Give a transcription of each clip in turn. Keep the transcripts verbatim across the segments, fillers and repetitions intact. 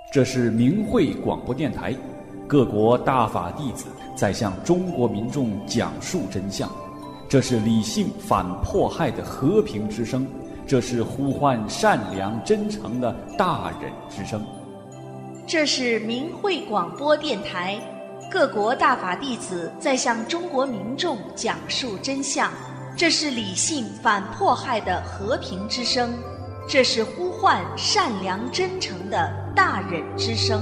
这是明慧广播电台，各国大法弟子在向中国民众讲述真相。这是理性反迫害的和平之声，这是呼唤善良真诚的大忍之声。 这是明慧广播电台，各国大法弟子在向中国民众讲述真相。这是理性反迫害的和平之声，这是呼唤善良真诚的大忍之声。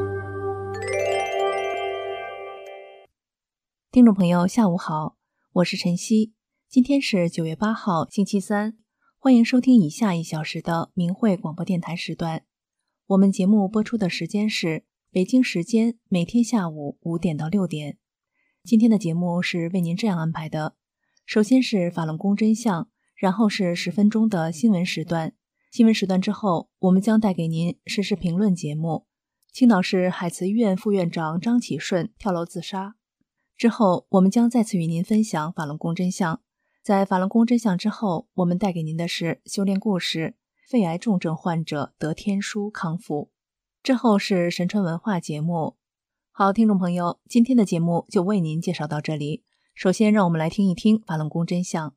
听众朋友下午好，我是晨曦，今天是九月八号星期三，欢迎收听以下一小时的明慧广播电台时段。我们节目播出的时间是北京时间每天下午五点到六点。今天的节目是为您这样安排的，首先是法轮功真相，然后是十分钟的新闻时段。新闻时段之后，我们将带给您时事评论节目。青岛市海慈医院副院长张启顺跳楼自杀。之后，我们将再次与您分享法轮功真相。在法轮功真相之后，我们带给您的是修炼故事，肺癌重症患者得天书康复。之后是神传文化节目。好，听众朋友，今天的节目就为您介绍到这里。首先，让我们来听一听法轮功真相。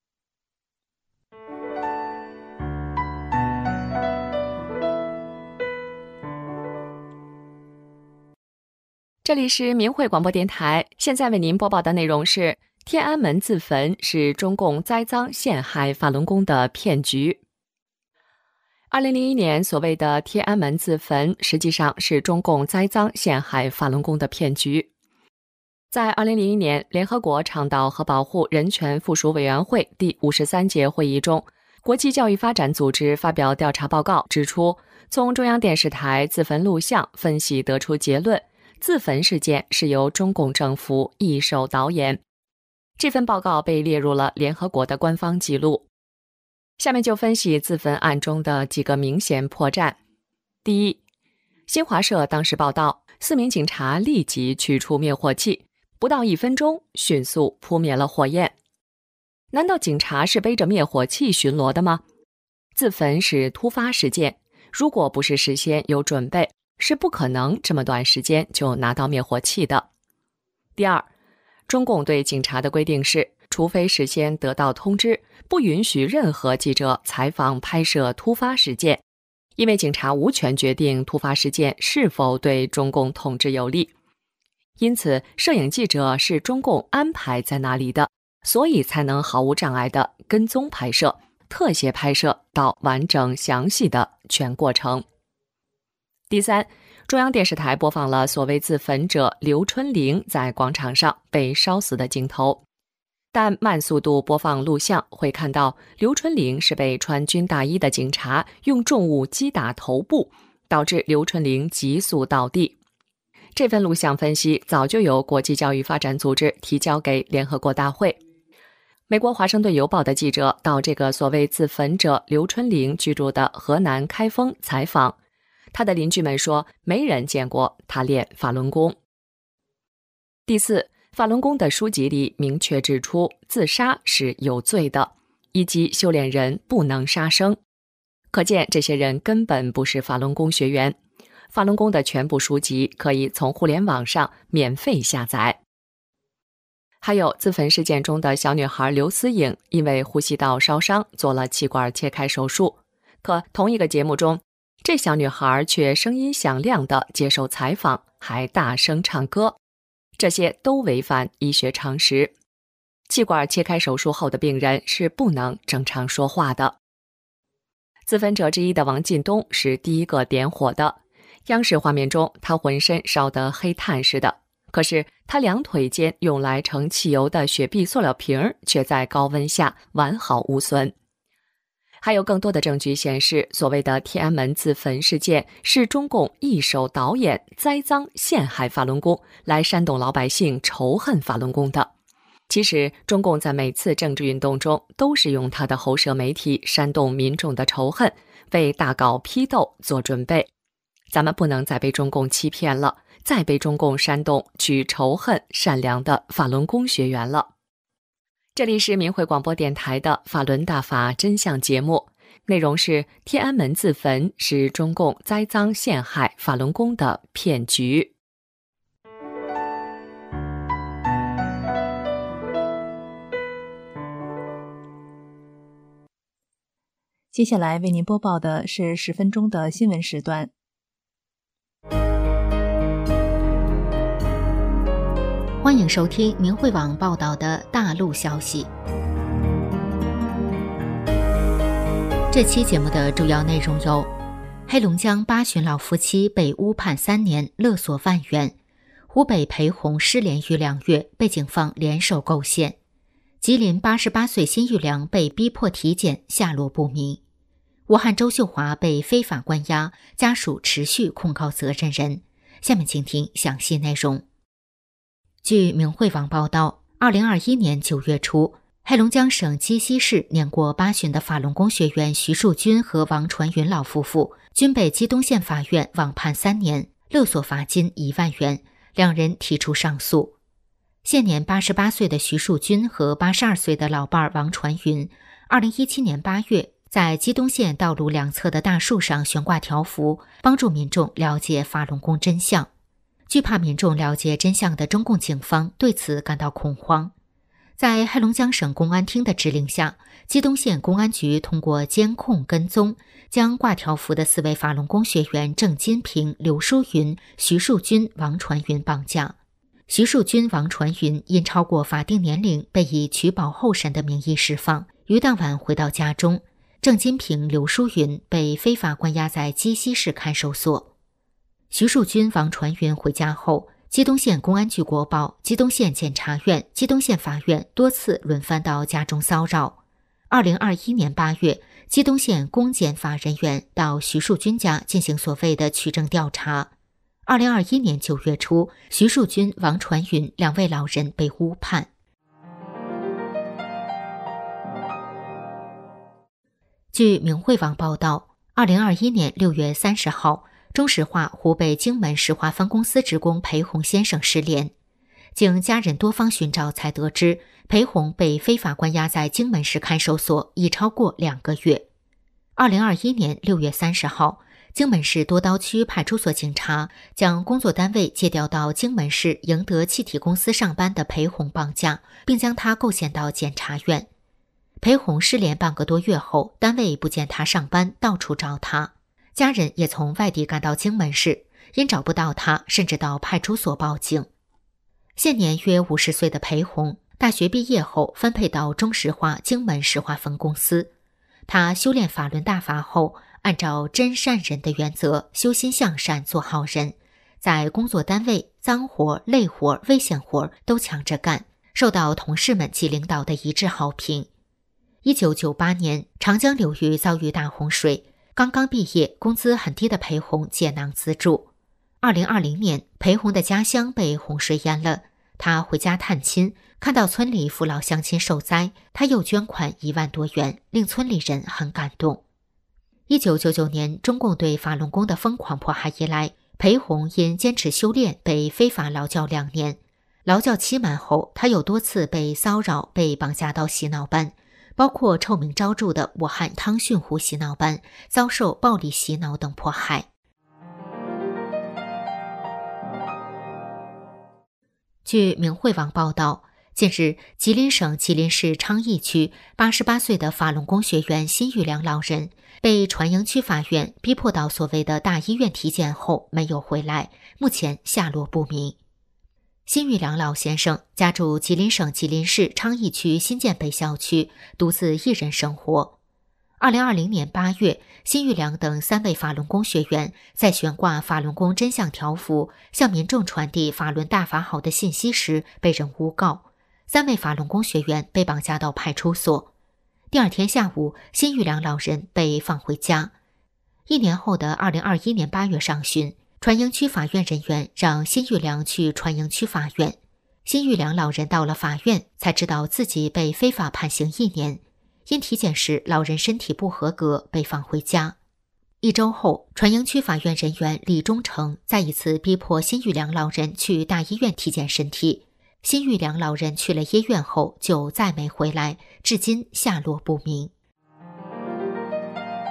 这里是明慧广播电台，现在为您播报的内容是：天安门自焚是中共栽赃陷害法轮功的骗局。二零零一年所谓的天安门自焚，实际上是中共栽赃陷害法轮功的骗局。在二零零一年，联合国倡导和保护人权附属委员会第五十三届会议中，国际教育发展组织发表调查报告，指出，从中央电视台自焚录像分析得出结论，自焚事件是由中共政府一手导演。这份报告被列入了联合国的官方记录。下面就分析自焚案中的几个明显破绽。第一，新华社当时报道，四名警察立即取出灭火器，不到一分钟，迅速扑灭了火焰。难道警察是背着灭火器巡逻的吗？自焚是突发事件，如果不是事先有准备，是不可能这么短时间就拿到灭火器的。第二，中共对警察的规定是，除非事先得到通知，不允许任何记者采访拍摄突发事件，因为警察无权决定突发事件是否对中共统治有利。因此，摄影记者是中共安排在那里的，所以才能毫无障碍地跟踪拍摄、特写拍摄到完整详细的全过程。第三，中央电视台播放了所谓自焚者刘春玲在广场上被烧死的镜头，但慢速度播放录像会看到刘春玲是被穿军大衣的警察用重物击打头部，导致刘春玲急速倒地。这份录像分析早就由国际教育发展组织提交给联合国大会。美国华盛顿邮报的记者到这个所谓自焚者刘春玲居住的河南开封采访，他的邻居们说，没人见过他练法轮功。第四，法轮功的书籍里明确指出，自杀是有罪的，以及修炼人不能杀生。可见这些人根本不是法轮功学员。法轮功的全部书籍可以从互联网上免费下载。还有自焚事件中的小女孩刘思颖，因为呼吸道烧伤做了气管切开手术，可同一个节目中，这小女孩却声音响亮地接受采访，还大声唱歌，这些都违反医学常识。气管切开手术后的病人是不能正常说话的。自焚者之一的王进东是第一个点火的，央视画面中他浑身烧得黑炭似的，可是他两腿间用来盛汽油的雪碧塑料瓶却在高温下完好无损。还有更多的证据显示，所谓的天安门自焚事件是中共一手导演、栽赃陷害法轮功，来煽动老百姓仇恨法轮功的。其实，中共在每次政治运动中都是用他的喉舌媒体煽动民众的仇恨，为大搞批斗做准备。咱们不能再被中共欺骗了，再被中共煽动去仇恨善良的法轮功学员了。这里是明慧广播电台的法轮大法真相节目， 内容是天安门自焚是中共栽赃陷害法轮功的骗局。 接下来为您播报的是十分钟的新闻时段。 欢迎收听明慧网报道的大陆消息。这期节目的主要内容有：黑龙江八旬老夫妻被误判三年，勒索万元；湖北裴红失联逾两月，被警方联手构陷；吉林八十八岁辛玉良被逼迫体检，下落不明；武汉周秀华被非法关押，家属持续控告责任人。下面请听详细内容。据明慧网报道，二零二一年九月初，黑龙江省鸡西市年过八旬的法轮功学员徐树军和王传云老夫妇均被鸡东县法院网判三年，勒索罚金一万元，两人提出上诉。现年八十八岁的徐树军和八十二岁的老伴王传云，二零一七年八月在鸡东县道路两侧的大树上悬挂条幅，帮助民众了解法轮功真相。惧怕民众了解真相的中共警方对此感到恐慌。在黑龙江省公安厅的指令下，鸡东县公安局通过监控跟踪，将挂条幅的四位法轮功学员郑金平、刘淑云、徐树军、王传云绑架。徐树军、王传云因超过法定年龄，被以取保候审的名义释放，于当晚回到家中。郑金平、刘淑云被非法关押在鸡西市看守所。徐树军、王传云回家后，鸡东县公安局国报、鸡东县检察院、鸡东县法院多次轮番到家中骚扰。二零二一年八月，鸡东县公检法人员到徐树军家进行所谓的取证调查。二零二一年九月初，徐树军、王传云两位老人被误判。据明慧网报道，二零二一年六月三十号，中石化湖北荆门石化分公司职工裴红先生失联，经家人多方寻找才得知，裴红被非法关押在荆门市看守所已超过两个月。二零二一年六月三十号，荆门市多刀区派出所警察将工作单位借调到荆门市盈德气体公司上班的裴红绑架，并将他构陷到检察院。裴红失联半个多月后，单位不见他上班，到处找他。家人也从外地赶到荆门市，因找不到他，甚至到派出所报警。现年约五十岁的裴红，大学毕业后分配到中石化荆门石化分公司。他修炼法轮大法后，按照真善人的原则，修心向善，做好人。在工作单位，脏活、累活、危险活都抢着干，受到同事们及领导的一致好评。一九九八年，长江流域遭遇大洪水。刚刚毕业，工资很低的裴红解囊资助。二零二零年，裴红的家乡被洪水淹了，他回家探亲，看到村里父老乡亲受灾，他又捐款一万多元，令村里人很感动。一九九九年，中共对法轮功的疯狂迫害以来，裴红因坚持修炼被非法劳教两年。劳教期满后，他又多次被骚扰，被绑架到洗脑班，包括臭名昭著的武汉汤逊湖洗脑班，遭受暴力洗脑等迫害。据明慧网报道，近日，吉林省吉林市昌邑区八十八岁的法轮功学员辛玉良老人被船营区法院逼迫到所谓的大医院体检后没有回来，目前下落不明。辛玉良老先生家住吉林省吉林市昌邑区新建北校区，独自一人生活。二零二零年八月，辛玉良等三位法轮功学员在悬挂法轮功真相条幅，向民众传递法轮大法好的信息时被人诬告，三位法轮功学员被绑架到派出所。第二天下午，辛玉良老人被放回家。一年后的二零二一年八月上旬，船营区法院人员让辛玉良去船营区法院。辛玉良老人到了法院，才知道自己被非法判刑一年。因体检时老人身体不合格，被放回家。一周后，船营区法院人员李忠诚再一次逼迫辛玉良老人去大医院体检身体。辛玉良老人去了医院后就再没回来，至今下落不明。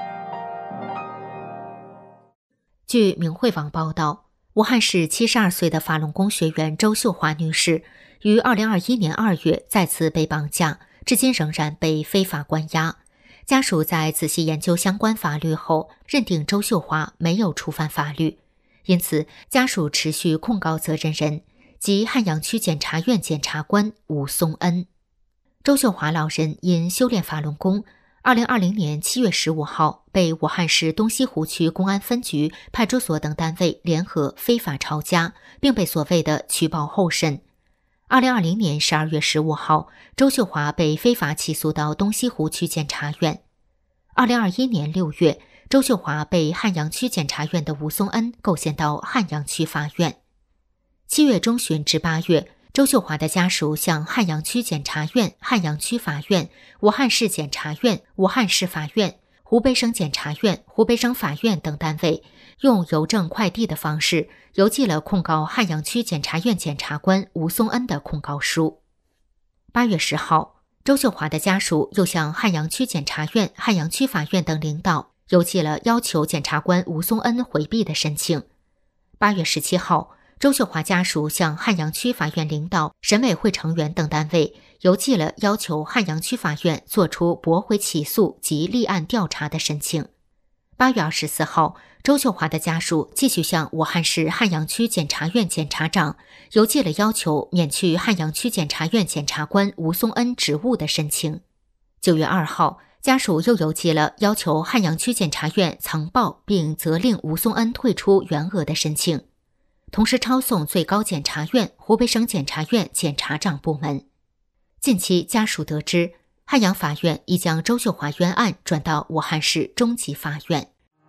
据明慧网报道，武汉市七十二岁的法轮功学员周秀华女士于二零二一年二月再次被绑架，至今仍然被非法关押。家属在仔细研究相关法律后，认定周秀华没有触犯法律，因此家属持续控告责任人即汉阳区检察院检察官吴松恩。周秀华老人因修炼法轮功，二零二零年七月十五号被武汉市东西湖区公安分局、派出所等单位联合非法抄家，并被所谓的取保候审。二零二零年十二月十五号，周秀华被非法起诉到东西湖区检察院。二零二一年六月，周秀华被汉阳区检察院的吴松恩构陷到汉阳区法院。七月中旬至八月，周秀华的家属向汉阳区检察院、汉阳区法院、武汉市检察院、武汉市法院、湖北省检察院、湖北省法院等单位用邮政快递的方式邮寄了控告汉阳区检察院检察官吴松恩的控告书。八月十号，周秀华的家属又向汉阳区检察院、汉阳区法院等领导邮寄了要求检察官吴松恩回避的申请。八月十七号，周秀华家属向汉阳区法院领导、审委会成员等单位邮寄了要求汉阳区法院作出驳回起诉及立案调查的申请。八月二十四号，周秀华的家属继续向武汉市汉阳区检察院检察长邮寄了要求免去汉阳区检察院检察官吴松恩职务的申请。九月二号，家属又邮寄了要求汉阳区检察院曾报并责令吴松恩退出原额的申请，同时抄送最高检察院、湖北省检察院检察长部门。近期家属得知，汉阳法院已将周秀华冤案转到武汉市中级法院。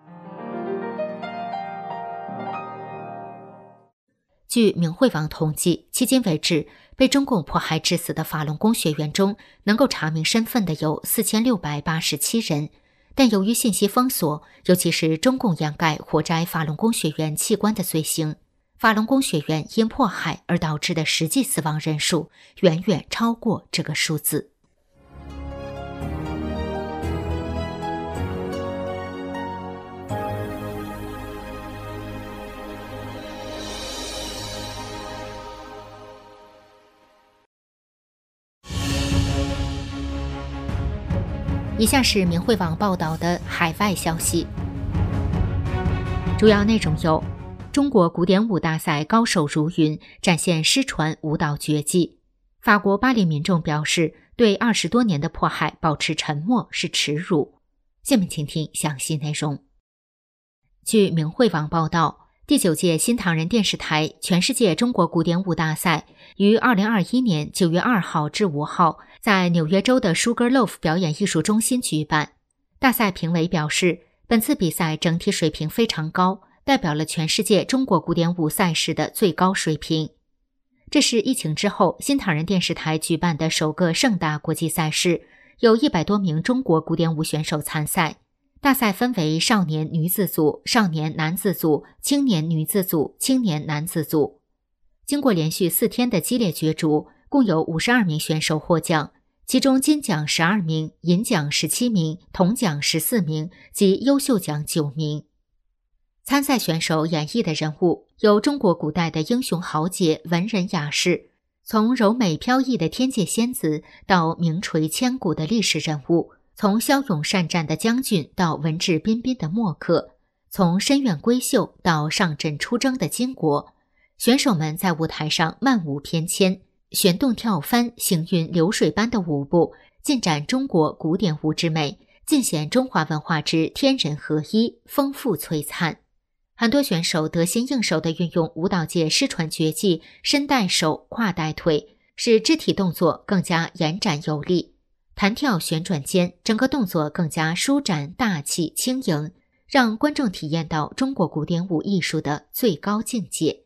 据明慧网统计，迄今为止，被中共迫害致死的法轮功学员中，能够查明身份的有四千六百八十七人，但由于信息封锁，尤其是中共掩盖活摘法轮功学员器官的罪行，法轮功学员因迫害而导致的实际死亡人数远远超过这个数字。以下是明慧网报道的海外消息，主要内容有：中国古典舞大赛高手如云，展现失传舞蹈绝技；法国巴黎民众表示，对二十多年的迫害保持沉默是耻辱。下面请听详细内容。据明慧网报道，第九届新唐人电视台全世界中国古典舞大赛于二零二一年九月二号至五号在纽约州的 Sugarloaf 表演艺术中心举办。大赛评委表示，本次比赛整体水平非常高，代表了全世界中国古典舞赛事的最高水平。这是疫情之后新唐人电视台举办的首个盛大国际赛事，有一百多名中国古典舞选手参赛。大赛分为少年女子组、少年男子组、青年女子组、青年男子组。经过连续四天的激烈角逐，共有五十二名选手获奖，其中金奖十二名，银奖十七名，铜奖十四名及优秀奖九名。参赛选手演绎的人物有中国古代的英雄豪杰、文人雅士，从柔美飘逸的天界仙子到名垂千古的历史人物，从骁勇善战的将军到文质彬彬的墨客，从深院闺秀到上阵出征的巾帼，选手们在舞台上漫舞翩跹，旋动跳翻，行云流水般的舞步，尽展中国古典舞之美，尽显中华文化之天人合一，丰富璀璨。很多选手得心应手地运用舞蹈界失传绝技身带手、胯带腿，使肢体动作更加延展有力。弹跳旋转间，整个动作更加舒展、大气、轻盈，让观众体验到中国古典舞艺术的最高境界。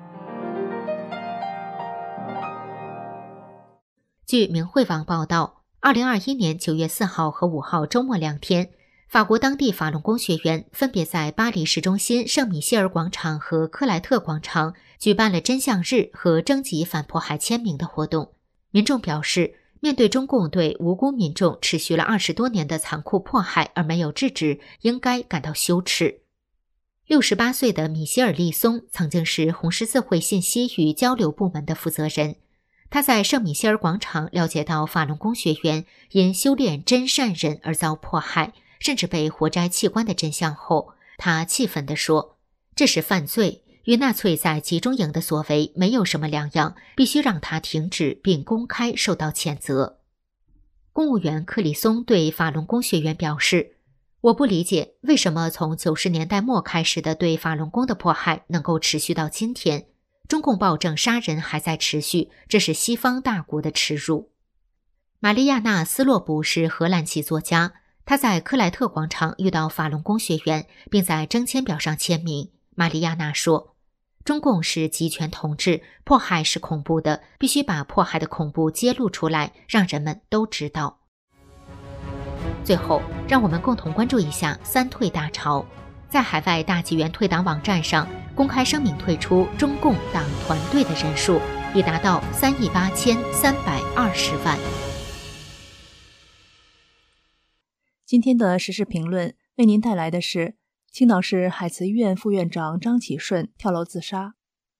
据明慧网报道，二零二一年九月四号和五号周末两天，法国当地法轮功学员分别在巴黎市中心圣米歇尔广场和克莱特广场举办了真相日和征集反迫害签名的活动。民众表示，面对中共对无辜民众持续了二十多年的残酷迫害而没有制止，应该感到羞耻。 六十八岁的米歇尔·利松曾经是红十字会信息与交流部门的负责人。他在圣米歇尔广场了解到法轮功学员因修炼真善忍而遭迫害，甚至被活摘器官的真相后，他气愤地说：“这是犯罪，与纳粹在集中营的所为没有什么两样，必须让它停止并公开受到谴责。”公务员克里松对法轮功学员表示：“我不理解为什么从九十年代末开始的对法轮功的迫害能够持续到今天。中共暴政杀人还在持续，这是西方大国的耻辱。”玛丽亚娜·斯洛布是荷兰籍作家，她在克莱特广场遇到法轮功学员，并在征签表上签名。玛丽亚娜说：“中共是集权统治，迫害是恐怖的，必须把迫害的恐怖揭露出来，让人们都知道。”最后，让我们共同关注一下三退大潮。在海外大纪元退党网站上公开声明退出中共党团队的人数已达到三亿八千三百二十万。 今天的时事评论为您带来的是青岛市海慈医院副院长张启顺跳楼自杀。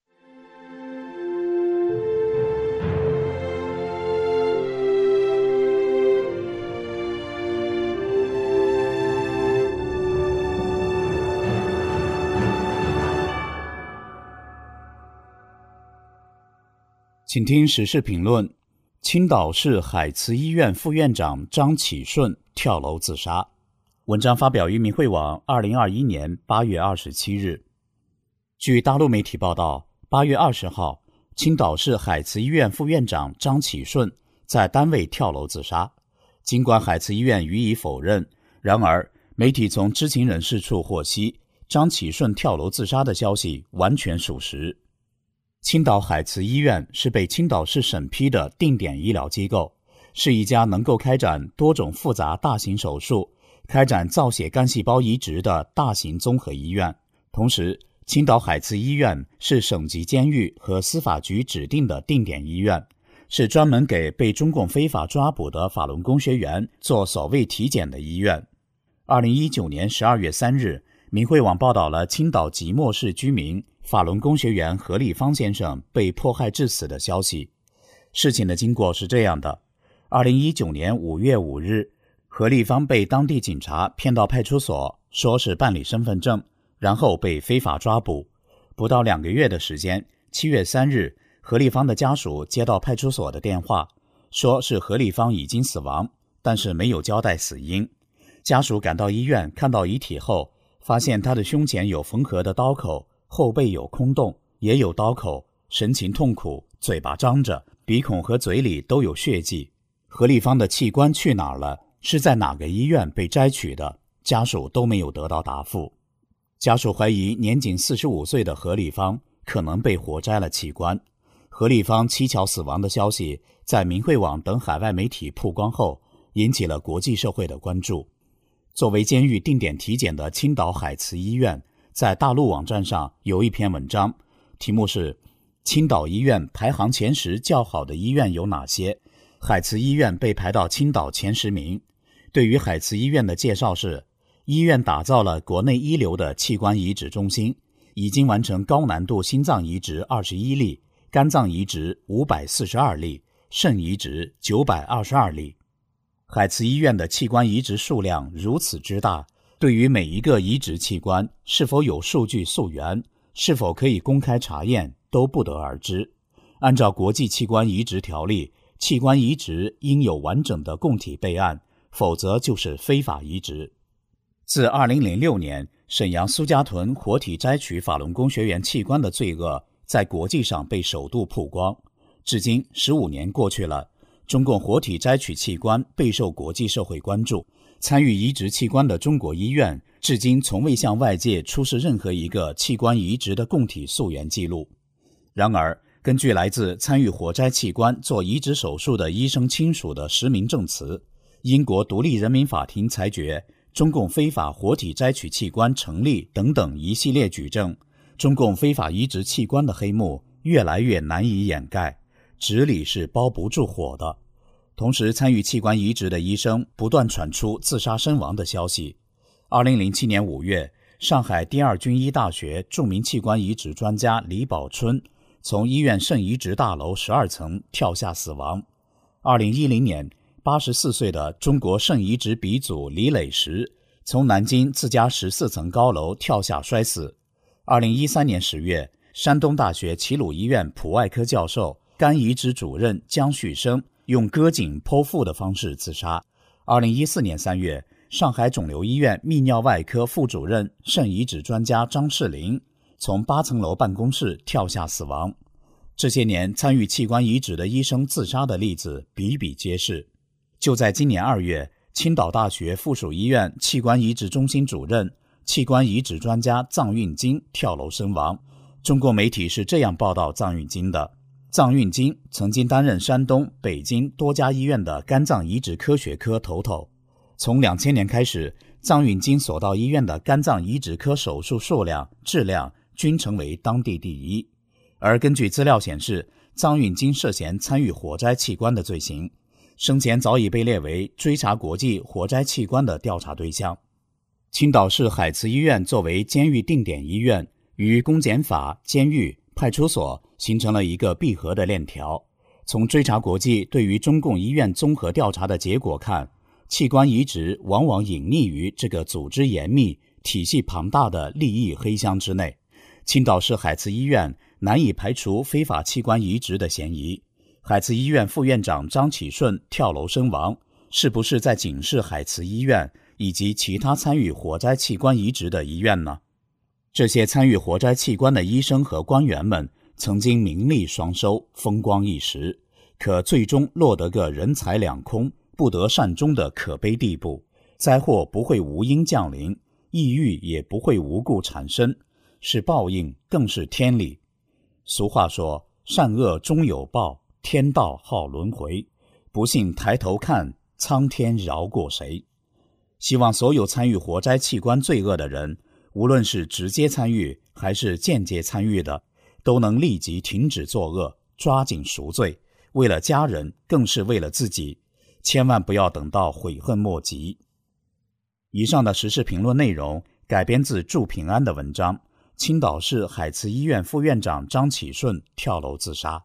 请听时事评论：青岛市海慈医院副院长张启顺跳楼自杀。文章发表于明慧网二零二一年八月二十七日。据大陆媒体报道，八月二十号，青岛市海慈医院副院长张启顺在单位跳楼自杀。尽管海慈医院予以否认，然而媒体从知情人士处获悉，张启顺跳楼自杀的消息完全属实。青岛海慈医院是被青岛市审批的定点医疗机构，是一家能够开展多种复杂大型手术、开展造血干细胞移植的大型综合医院。同时，青岛海慈医院是省级监狱和司法局指定的定点医院，是专门给被中共非法抓捕的法轮功学员做所谓体检的医院。二零一九年十二月三日，明慧网报道了青岛即墨市居民法轮功学员何立方先生被迫害致死的消息。事情的经过是这样的：二零一九年五月五日，何立方被当地警察骗到派出所，说是办理身份证，然后被非法抓捕。不到两个月的时间，七月三日，何立方的家属接到派出所的电话，说是何立方已经死亡，但是没有交代死因。家属赶到医院看到遗体后，发现他的胸前有缝合的刀口，后背有空洞，也有刀口，神情痛苦，嘴巴张着，鼻孔和嘴里都有血迹。何立方的器官去哪儿了？是在哪个医院被摘取的？家属都没有得到答复。家属怀疑年仅四十五岁的何立方可能被活摘了器官。何立方蹊跷死亡的消息在明慧网等海外媒体曝光后，引起了国际社会的关注。作为监狱定点体检的青岛海慈医院，在大陆网站上有一篇文章，题目是青岛医院排行前十较好的医院有哪些？海慈医院被排到青岛前十名。对于海慈医院的介绍是，医院打造了国内一流的器官移植中心，已经完成高难度心脏移植二十一例，肝脏移植五百四十二例，肾移植九百二十二例。海慈医院的器官移植数量如此之大，对于每一个移植器官是否有数据溯源，是否可以公开查验，都不得而知。按照国际器官移植条例，器官移植应有完整的供体备案，否则就是非法移植。自二零零六年沈阳苏家屯活体摘取法轮功学员器官的罪恶在国际上被首度曝光，至今十五年过去了，中共活体摘取器官备受国际社会关注。参与移植器官的中国医院至今从未向外界出示任何一个器官移植的供体溯源记录。然而，根据来自参与活摘器官做移植手术的医生亲属的实名证词，英国独立人民法庭裁决中共非法活体摘取器官成立等等一系列举证，中共非法移植器官的黑幕越来越难以掩盖，纸里是包不住火的。同时，参与器官移植的医生不断传出自杀身亡的消息。二零零七年五月， 上海第二军医大学著名器官移植专家李宝春从医院肾移植大楼十二层跳下死亡。二零一零年，八十四岁的中国肾移植鼻祖李磊石从南京自家十四层高楼跳下摔死。二零一三年十月，山东大学齐鲁医院普外科教授、肝移植主任江旭生用割颈剖腹的方式自杀。二零一四年三月，上海肿瘤医院泌尿外科副主任、肾移植专家张世林从八层楼办公室跳下死亡。这些年参与器官移植的医生自杀的例子比比皆是。就在今年二月，青岛大学附属医院器官移植中心主任、器官移植专家臧运金跳楼身亡。中国媒体是这样报道臧运金的：臧运金曾经担任山东、北京多家医院的肝脏移植科学科头头。从两千年开始，臧运金所到医院的肝脏移植科手术数量、质量均成为当地第一。而根据资料显示，臧运金涉嫌参与火灾器官的罪行，生前早已被列为追查国际火灾器官的调查对象。青岛市海慈医院作为监狱定点医院，与公检法、监狱、派出所形成了一个闭合的链条。从追查国际对于中共医院综合调查的结果看，器官移植往往隐匿于这个组织严密、体系庞大的利益黑箱之内。青岛市海慈医院难以排除非法器官移植的嫌疑。海慈医院副院长张启顺跳楼身亡，是不是在警示海慈医院以及其他参与火灾器官移植的医院呢？这些参与火灾器官的医生和官员们曾经名利双收，风光一时，可最终落得个人财两空、不得善终的可悲地步。灾祸不会无因降临，抑郁也不会无故产生，是报应，更是天理。俗话说，善恶终有报，天道好轮回，不信抬头看，苍天饶过谁。希望所有参与火灾器官罪恶的人，无论是直接参与还是间接参与的，都能立即停止作恶，抓紧赎罪，为了家人，更是为了自己，千万不要等到悔恨莫及。以上的时事评论内容改编自祝平安的文章，青岛市海慈医院副院长张启顺跳楼自杀。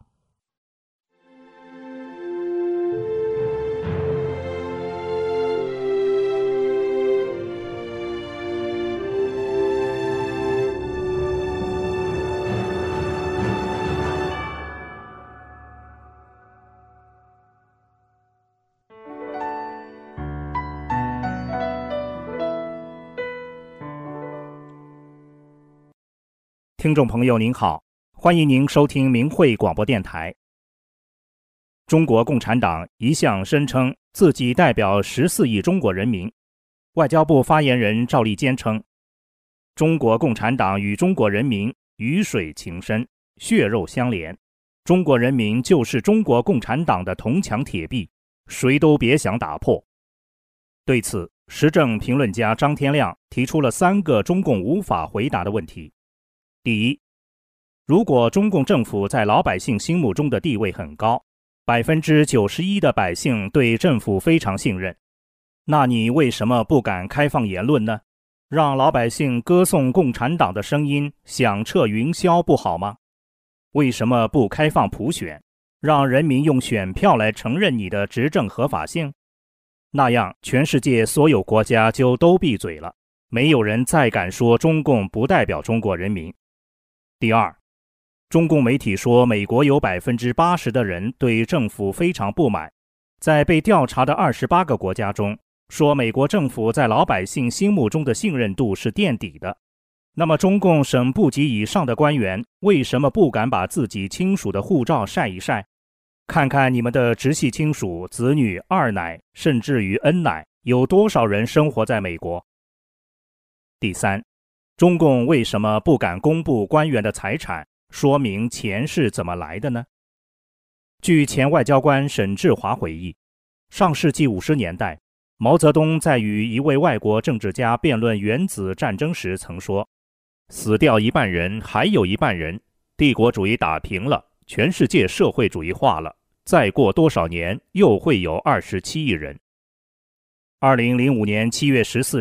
听众朋友您好，欢迎您收听明慧广播电台。中国共产党一向声称自己代表十四亿中国人民。外交部发言人赵立坚称，中国共产党与中国人民鱼水情深，血肉相连，中国人民就是中国共产党的铜墙铁壁，谁都别想打破。对此，时政评论家张天亮提出了三个中共无法回答的问题。第一，如果中共政府在老百姓心目中的地位很高，百分之九十一的百姓对政府非常信任，那你为什么不敢开放言论呢？让老百姓歌颂共产党的声音响彻云霄不好吗？为什么不开放普选，让人民用选票来承认你的执政合法性？那样全世界所有国家就都闭嘴了，没有人再敢说中共不代表中国人民。第二，中共媒体说美国有 百分之八十 的人对政府非常不满，在被调查的二十八个国家中，说美国政府在老百姓心目中的信任度是垫底的。那么中共省部级以上的官员为什么不敢把自己亲属的护照晒一晒，看看你们的直系亲属、子女、二奶甚至于恩奶有多少人生活在美国？第三，中共为什么不敢公布官员的财产，说明钱是怎么来的呢？据前外交官沈志华回忆，上世纪五十年代，毛泽东在与一位外国政治家辩论原子战争时曾说，死掉一半人，还有一半人，帝国主义打平了，全世界社会主义化了，再过多少年又会有二十七亿人。二零零五年七月十四日，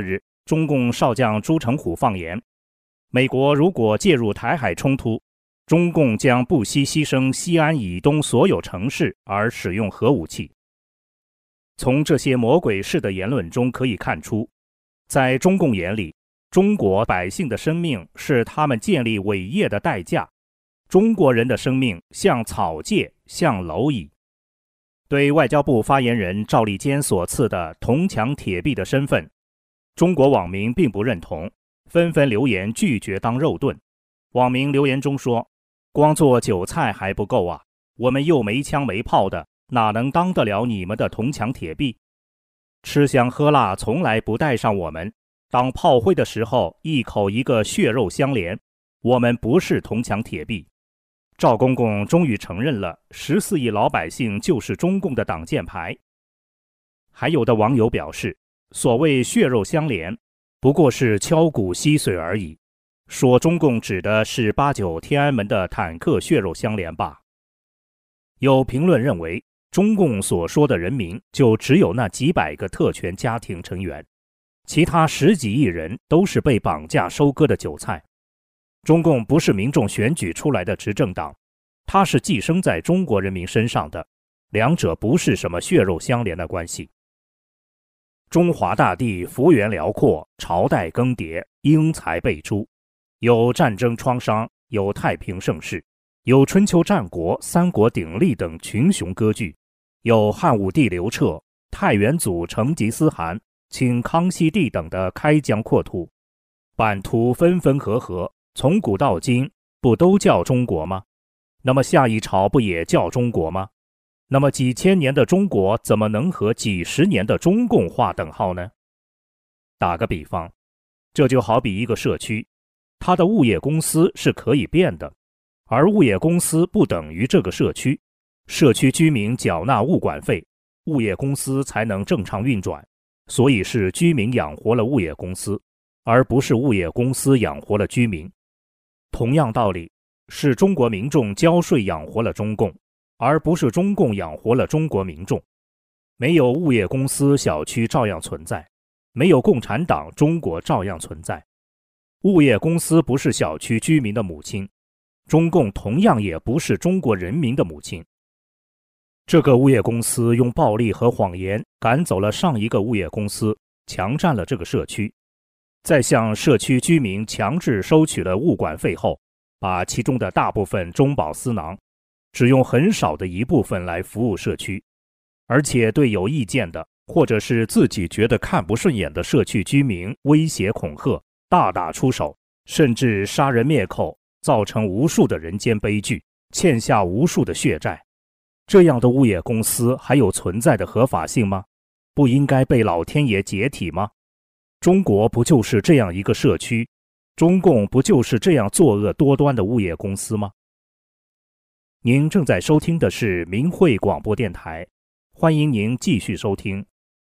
中共少将朱成虎放言，美国如果介入台海冲突，中共将不惜牺牲西安以东所有城市而使用核武器。从这些魔鬼式的言论中可以看出，在中共眼里，中国百姓的生命是他们建立伟业的代价，中国人的生命像草芥，像蝼蚁。对外交部发言人赵立坚所赐的铜墙铁壁的身份，中国网民并不认同，纷纷留言拒绝当肉盾。网民留言中说，光做韭菜还不够啊，我们又没枪没炮的，哪能当得了你们的铜墙铁壁？吃香喝辣从来不带上我们，当炮灰的时候一口一个血肉相连，我们不是铜墙铁壁。赵公公终于承认了十四亿老百姓就是中共的挡箭牌。还有的网友表示，所谓血肉相连不过是敲骨吸髓而已，说中共指的是八九天安门的坦克血肉相连吧。有评论认为，中共所说的人民就只有那几百个特权家庭成员，其他十几亿人都是被绑架收割的韭菜。中共不是民众选举出来的执政党，它是寄生在中国人民身上的，两者不是什么血肉相连的关系。中华大地幅员辽阔，朝代更迭，英才辈出，有战争创伤，有太平盛世，有春秋战国、三国鼎立等群雄割据，有汉武帝刘彻、太原祖成吉思汗、清康熙帝等的开疆扩土，版图分分合合，从古到今不都叫中国吗？那么下一朝不也叫中国吗？那么几千年的中国怎么能和几十年的中共划等号呢？打个比方，这就好比一个社区，它的物业公司是可以变的，而物业公司不等于这个社区，社区居民缴纳物管费，物业公司才能正常运转，所以是居民养活了物业公司，而不是物业公司养活了居民。同样道理，是中国民众交税养活了中共，而不是中共养活了中国民众。没有物业公司，小区照样存在；没有共产党，中国照样存在。物业公司不是小区居民的母亲，中共同样也不是中国人民的母亲。这个物业公司用暴力和谎言赶走了上一个物业公司，强占了这个社区，再向社区居民强制收取了物管费后，把其中的大部分中饱私囊，只用很少的一部分来服务社区，而且对有意见的或者是自己觉得看不顺眼的社区居民威胁恐吓，大打出手，甚至杀人灭口，造成无数的人间悲剧，欠下无数的血债。这样的物业公司还有存在的合法性吗？不应该被老天爷解体吗？中国不就是这样一个社区？中共不就是这样作恶多端的物业公司吗？您正在收听的是明慧广播电台，欢迎您继续收听。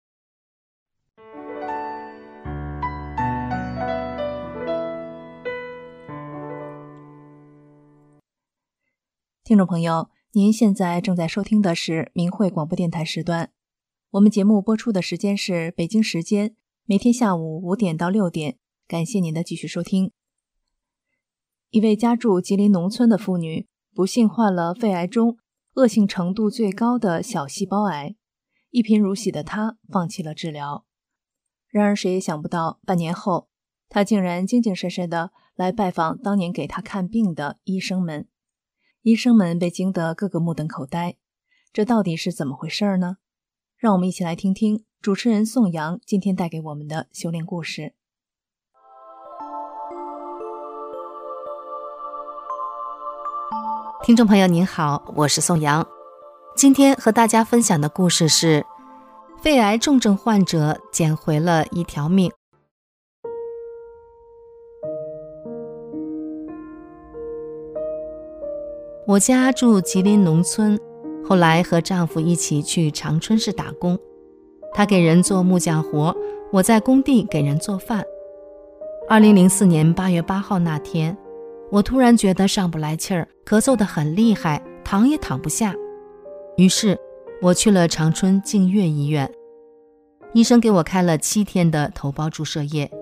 听众朋友，您现在正在收听的是明慧广播电台时段，我们节目播出的时间是北京时间每天下午五点到六点，感谢您的继续收听。一位家住吉林农村的妇女不幸患了肺癌中恶性程度最高的小细胞癌，一贫如洗的她放弃了治疗。然而谁也想不到，半年后她竟然精精神神地来拜访当年给她看病的医生们。医生们被惊得个个目瞪口呆，这到底是怎么回事呢？让我们一起来听听主持人宋阳今天带给我们的修炼故事。 听众朋友您好，我是宋阳。今天和大家分享的故事是肺癌重症患者捡回了一条命。我家住吉林农村，后来和丈夫一起去长春市打工，他给人做木匠活，我在工地给人做饭。二零零四年八月八号那天，我突然觉得上不来气儿，咳嗽得很厉害，躺也躺不下。于是我去了长春净月医院，医生给我开了七天的头孢注射液，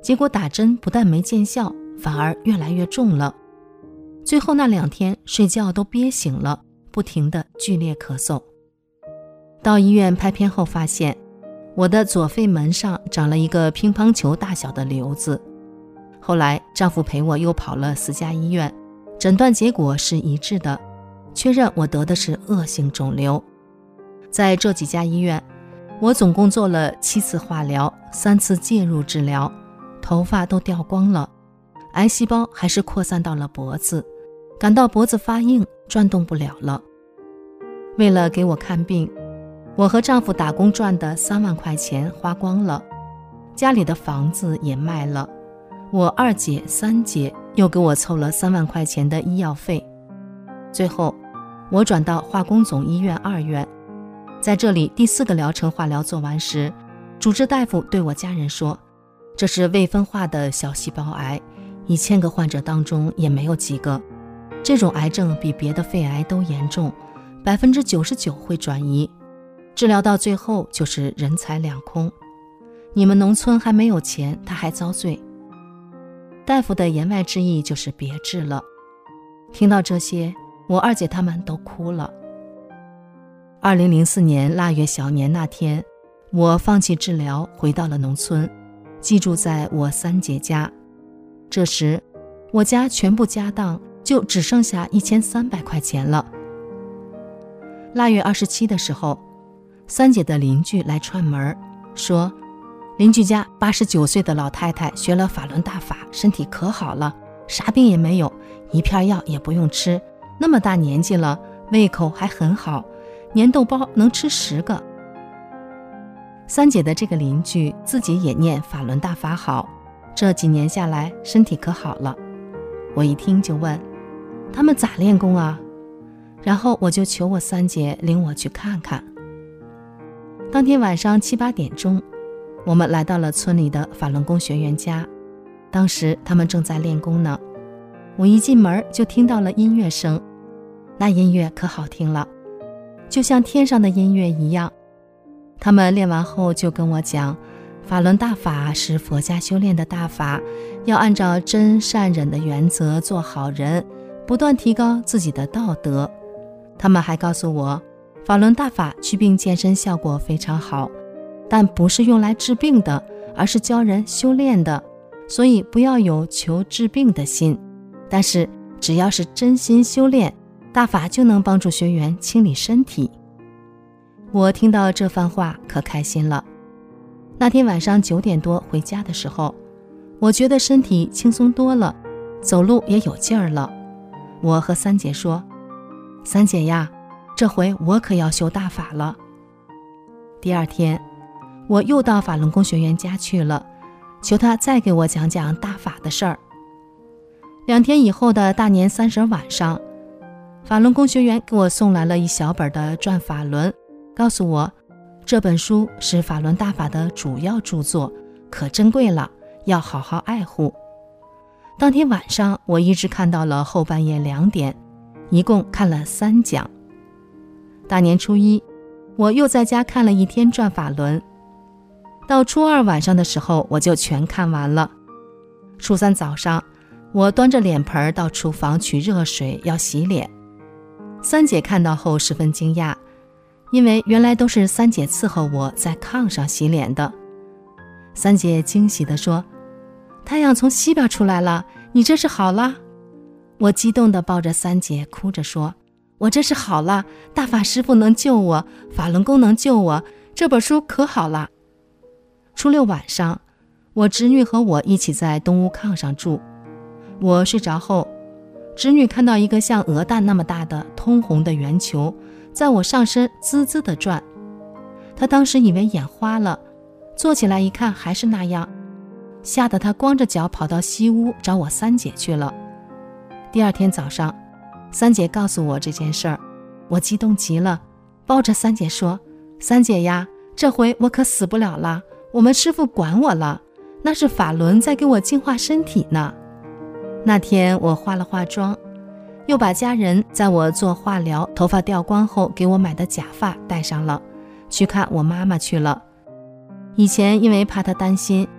结果打针不但没见效，反而越来越重了。最后那两天睡觉都憋醒了，不停地剧烈咳嗽。到医院拍片后发现，我的左肺门上长了一个乒乓球大小的瘤子。后来丈夫陪我又跑了四家医院，诊断结果是一致的，确认我得的是恶性肿瘤。在这几家医院，我总共做了七次化疗，三次介入治疗，头发都掉光了，癌细胞还是扩散到了脖子，感到脖子发硬，转动不了了。为了给我看病，我和丈夫打工赚的三万块钱花光了，家里的房子也卖了，我二姐、三姐又给我凑了三万块钱的医药费。最后，我转到化工总医院二院，在这里第四个疗程化疗做完时，主治大夫对我家人说，这是未分化的小细胞癌，一千个患者当中也没有几个。这种癌症比别的肺癌都严重，百分之九十九会转移，治疗到最后就是人财两空。你们农村还没有钱，他还遭罪。大夫的言外之意就是别治了。听到这些，我二姐他们都哭了。二零零四年腊月小年那天，我放弃治疗，回到了农村，寄住在我三姐家。这时，我家全部家当就只剩下一千三百块钱了。腊月二十七的时候，三姐的邻居来串门，说邻居家八十九岁的老太太学了法轮大法，身体可好了，啥病也没有，一片药也不用吃，那么大年纪了，胃口还很好，粘豆包能吃十个。三姐的这个邻居自己也念法轮大法好，这几年下来身体可好了。我一听就问，他们咋练功啊？然后我就求我三姐领我去看看。当天晚上七八点钟，我们来到了村里的法轮功学员家，当时他们正在练功呢。我一进门就听到了音乐声，那音乐可好听了，就像天上的音乐一样。他们练完后就跟我讲，法轮大法是佛家修炼的大法，要按照真善忍的原则做好人，不断提高自己的道德。他们还告诉我，法轮大法祛病健身效果非常好，但不是用来治病的，而是教人修炼的，所以不要有求治病的心，但是只要是真心修炼，大法就能帮助学员清理身体。我听到这番话可开心了。那天晚上九点多回家的时候，我觉得身体轻松多了，走路也有劲儿了。我和三姐说，三姐呀，这回我可要修大法了。第二天，我又到法轮功学员家去了，求他再给我讲讲大法的事儿。两天以后的大年三十晚上，法轮功学员给我送来了一小本的《转法轮》，告诉我这本书是法轮大法的主要著作，可珍贵了，要好好爱护。当天晚上我一直看到了后半夜两点，一共看了三讲。大年初一，我又在家看了一天《转法轮》，到初二晚上的时候我就全看完了。初三早上，我端着脸盆到厨房取热水要洗脸。三姐看到后十分惊讶，因为原来都是三姐伺候我在炕上洗脸的。三姐惊喜地说，太阳从西边出来了，你这是好了？我激动地抱着三姐哭着说，我这是好了，大法师父能救我，法轮功能救我，这本书可好了。初六晚上，我侄女和我一起在东屋炕上住。我睡着后，侄女看到一个像鹅蛋那么大的通红的圆球在我上身滋滋地转，她当时以为眼花了，坐起来一看还是那样，吓得她光着脚跑到西屋找我三姐去了。第二天早上，三姐告诉我这件事儿，我激动极了，抱着三姐说，三姐呀，这回我可死不了了，我们师父管我了，那是法轮在给我净化身体呢。那天我化了化妆，又把家人在我做化疗头发掉光后给我买的假发戴上了，去看我妈妈去了。以前因为怕她担心，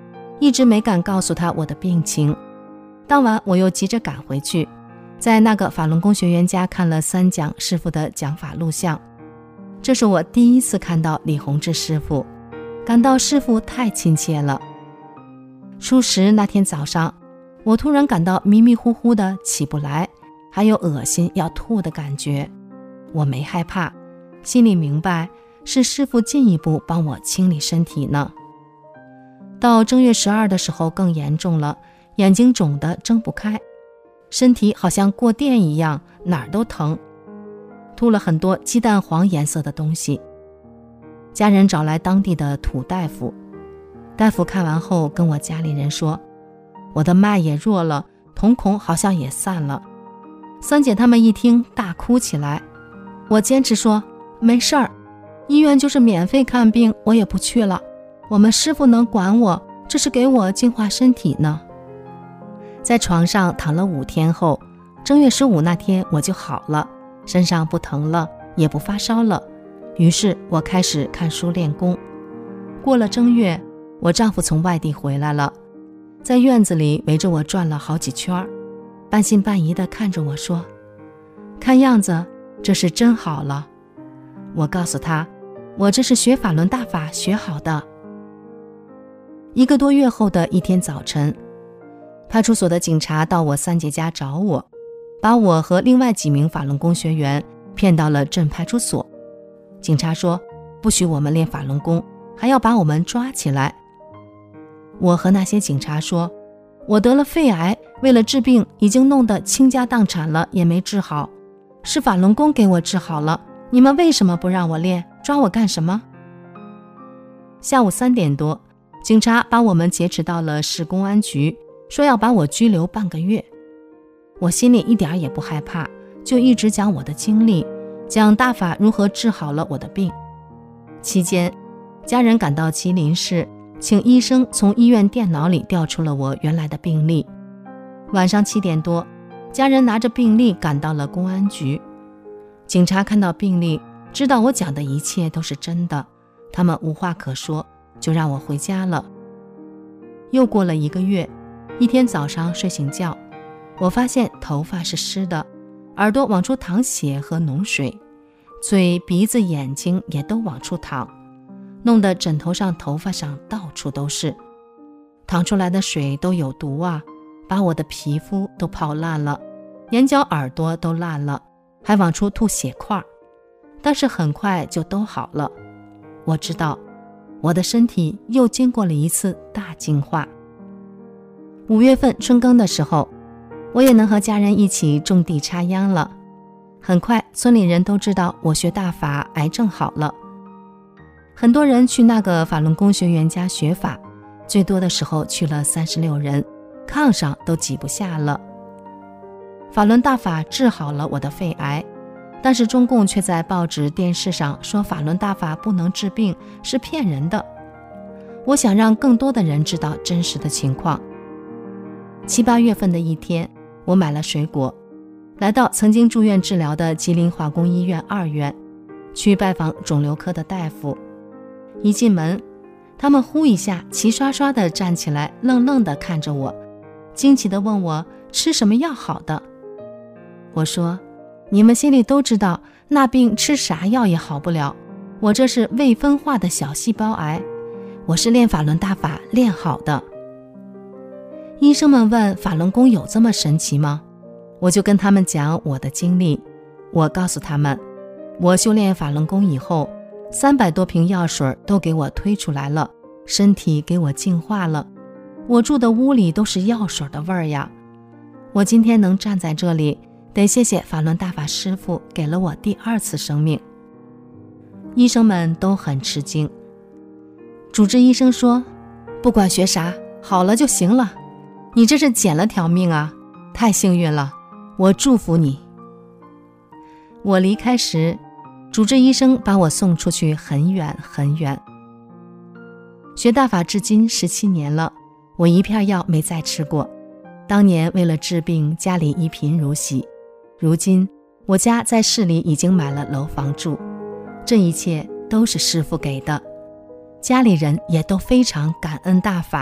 一直没敢告诉他我的病情。当晚我又急着赶回去，在那个法轮功学员家看了三讲师父的讲法录像。这是我第一次看到李洪志师父，感到师父太亲切了。初十那天早上，我突然感到迷迷糊糊的起不来，还有恶心要吐的感觉。我没害怕，心里明白是师父进一步帮我清理身体呢。到正月十二的时候更严重了，眼睛肿得睁不开，身体好像过电一样，哪儿都疼，吐了很多鸡蛋黄颜色的东西。家人找来当地的土大夫，大夫看完后跟我家里人说，我的脉也弱了，瞳孔好像也散了。三姐他们一听大哭起来，我坚持说没事儿，医院就是免费看病，我也不去了，我们师父能管我，这是给我净化身体呢。在床上躺了五天后，正月十五那天我就好了，身上不疼了，也不发烧了。于是我开始看书练功。过了正月，我丈夫从外地回来了，在院子里围着我转了好几圈，半信半疑地看着我说，看样子这是真好了。我告诉他，我这是学法轮大法学好的。一个多月后的一天早晨，派出所的警察到我三姐家找我，把我和另外几名法轮功学员骗到了镇派出所。警察说不许我们练法轮功，还要把我们抓起来。我和那些警察说，我得了肺癌，为了治病已经弄得倾家荡产了，也没治好，是法轮功给我治好了，你们为什么不让我练？抓我干什么？下午三点多，警察把我们劫持到了市公安局，说要把我拘留半个月。我心里一点也不害怕，就一直讲我的经历，讲大法如何治好了我的病。期间，家人赶到吉林市，请医生从医院电脑里调出了我原来的病历。晚上七点多，家人拿着病历赶到了公安局。警察看到病历，知道我讲的一切都是真的，他们无话可说，就让我回家了。又过了一个月，一天早上睡醒觉，我发现头发是湿的，耳朵往出淌血和脓水，嘴、鼻子、眼睛也都往出淌，弄得枕头上、头发上到处都是。淌出来的水都有毒啊，把我的皮肤都泡烂了，眼角、耳朵都烂了，还往出吐血块，但是很快就都好了。我知道我的身体又经过了一次大净化。五月份春耕的时候，我也能和家人一起种地插秧了。很快村里人都知道我学大法，癌症好了。很多人去那个法轮功学员家学法，最多的时候去了三十六人，炕上都挤不下了。法轮大法治好了我的肺癌，但是中共却在报纸、电视上说法轮大法不能治病，是骗人的。我想让更多的人知道真实的情况。七八月份的一天，我买了水果，来到曾经住院治疗的吉林化工医院二院，去拜访肿瘤科的大夫。一进门，他们呼一下齐刷刷地站起来，愣愣地看着我，惊奇地问我吃什么药好的。我说，你们心里都知道，那病吃啥药也好不了，我这是未分化的小细胞癌，我是练法轮大法练好的。医生们问，法轮功有这么神奇吗？我就跟他们讲我的经历。我告诉他们，我修炼法轮功以后，三百多瓶药水都给我推出来了，身体给我净化了，我住的屋里都是药水的味儿呀。我今天能站在这里，得谢谢法轮大法师父给了我第二次生命。医生们都很吃惊。主治医生说，不管学啥，好了就行了，你这是捡了条命啊，太幸运了，我祝福你。我离开时，主治医生把我送出去很远很远。学大法至今十七年了，我一片药没再吃过。当年为了治病，家里一贫如洗，如今我家在市里已经买了楼房住，这一切都是师父给的，家里人也都非常感恩大法，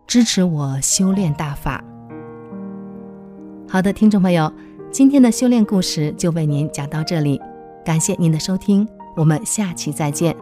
支持我修炼大法。好的，听众朋友，今天的修炼故事就为您讲到这里，感谢您的收听，我们下期再见。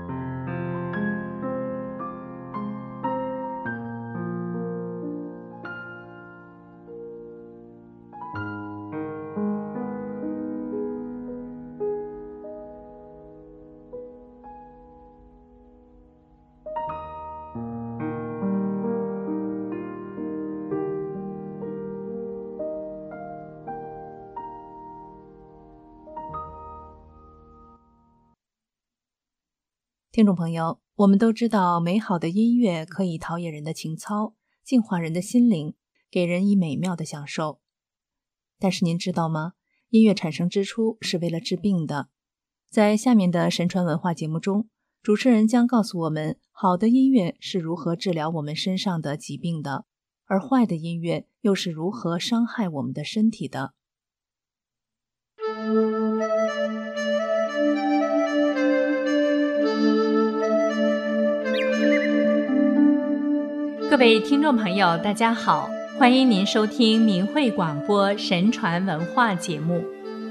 听众朋友，我们都知道美好的音乐可以陶冶人的情操，净化人的心灵，给人以美妙的享受。但是您知道吗？音乐产生之初是为了治病的。在下面的神传文化节目中，主持人将告诉我们好的音乐是如何治疗我们身上的疾病的，而坏的音乐又是如何伤害我们的身体的。 各位听众朋友，大家好，欢迎您收听明慧广播神传文化节目。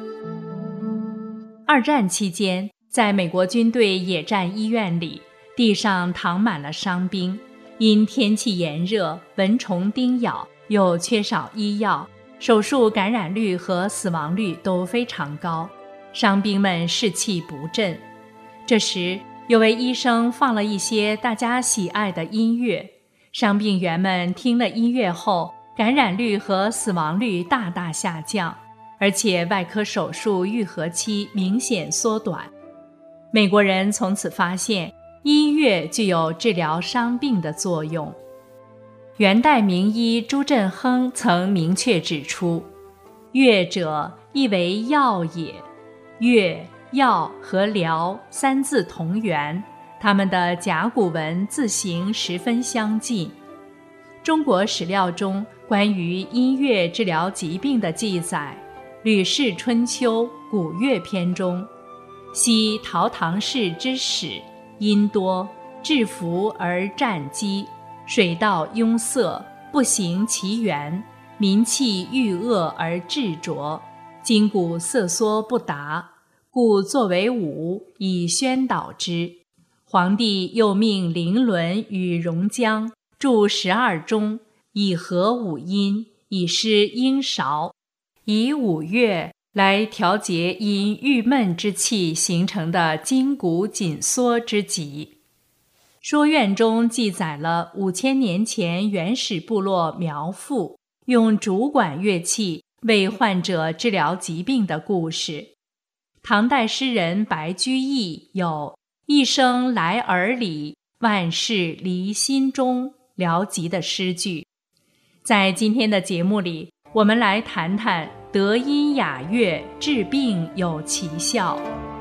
二战期间，在美国军队野战医院里，地上躺满了伤兵，因天气炎热，蚊虫叮咬，又缺少医药，手术感染率和死亡率都非常高，伤兵们士气不振。这时，有位医生放了一些大家喜爱的音乐，伤病员们听了音乐后，感染率和死亡率大大下降，而且外科手术愈合期明显缩短。美国人从此发现，音乐具有治疗伤病的作用。元代名医朱振亨曾明确指出，乐者亦为药也，乐、药和疗三字同源，他们的甲骨文字形十分相近。中国史料中关于音乐治疗疾病的记载，《吕氏春秋·古乐篇》中，昔陶唐氏之始，音多，治服而战机，水道壅塞，不行其源，民气郁恶而治浊，筋骨瑟缩不达，故作为舞以宣导之。皇帝又命伶伦与戎将著十二钟，以和五音，以施音韶，以五乐来调节因郁闷之气形成的筋骨紧缩之疾。说院中记载了五千年前原始部落苗阜用竹管乐器为患者治疗疾病的故事。唐代诗人白居易有一声来耳里，万事离心中疗疾的诗句。在今天的节目里，我们来谈谈德音雅乐治病有奇效。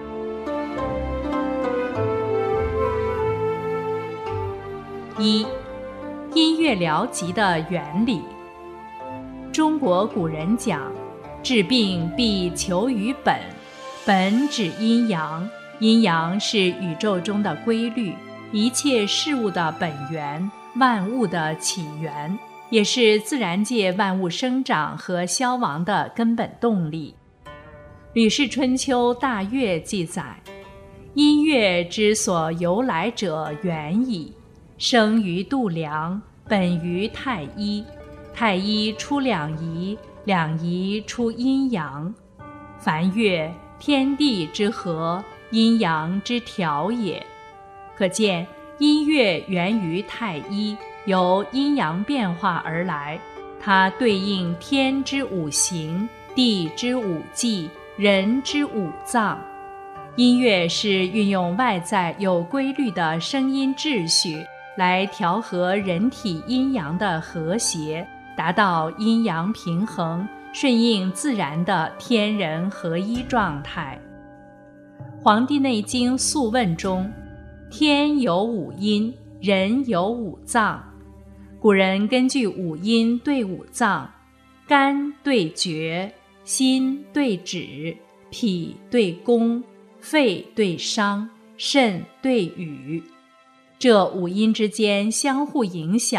一、音乐疗疾的原理。中国古人讲，治病必求于本，本指阴阳，阴阳是宇宙中的规律，一切事物的本源，万物的起源，也是自然界万物生长和消亡的根本动力。《吕氏春秋·大乐》记载，音乐之所由来者远矣，生于度量，本于太一，太一出两仪，两仪出阴阳。凡乐，天地之和，阴阳之调也。可见音乐源于太一，由阴阳变化而来，它对应天之五行，地之五纪，人之五脏。音乐是运用外在有规律的声音秩序来调和人体阴阳的和谐，达到阴阳平衡，顺应自然的天人合一状态。《黄帝内经·素问》中，天有五阴，人有五脏。古人根据五阴对五脏，肝对厥，心对止，脾对宫，肺对商，肾对羽。这五阴之间相互影响，